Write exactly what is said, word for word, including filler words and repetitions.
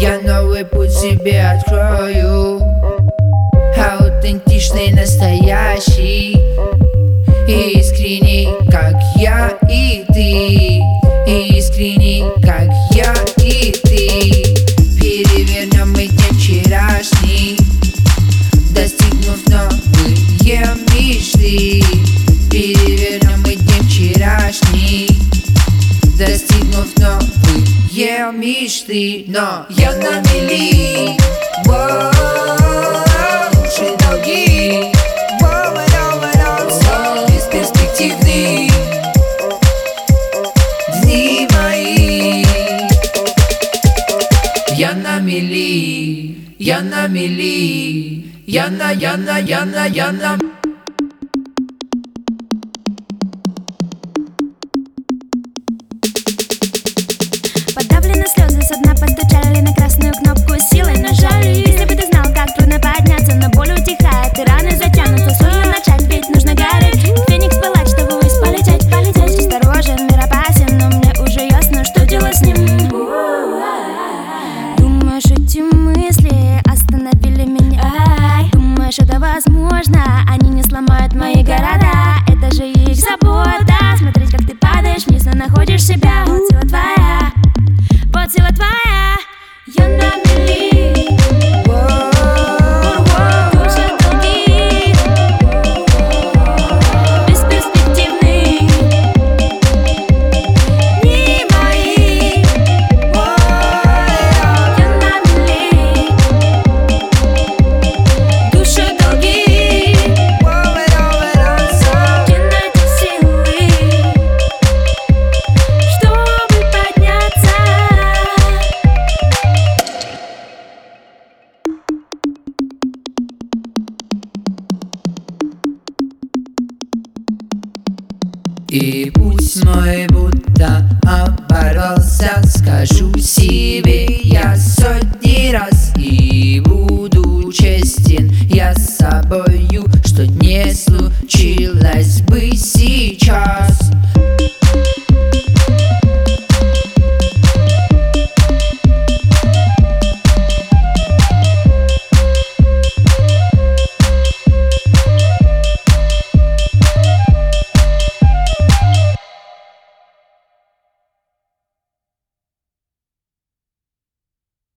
Я новый путь себе открою, аутентичный, настоящий, искренний, как я и ты, искренний, как я и ты. Перевернем мы день вчерашний, достигнув новые мечты. Перевернем мы день вчерашний, достигнув новые мечты. Но я на мели, лучше других, бесперспективные дни мои. Я на мели, я на мели, я на, я на, я на, я на. Подавлены слезы, со дна постучали на красную кнопку, силой нажали. Если бы ты знал, как трудно подняться, но боль утихает и раны затянутся. Сложно начать, ведь нужно гореть. Феникс пылать, чтобы ввысь полететь, полететь. Осторожен, мир опасен, но мне уже ясно, что дело с ним. Думаешь, эти мысли остановили меня? Думаешь, это возможно? Они не сломают мои города. Это же их забота. Смотреть, как ты падаешь вниз, но находишь себя. Вот сила твоя, вот сила твоя. Я на мели, души других, бесперспективные дни мои. Я на мели, души других. Где найти силы, чтобы подняться? И пусть мой будто оборвался, скажу себе я сотни раз. И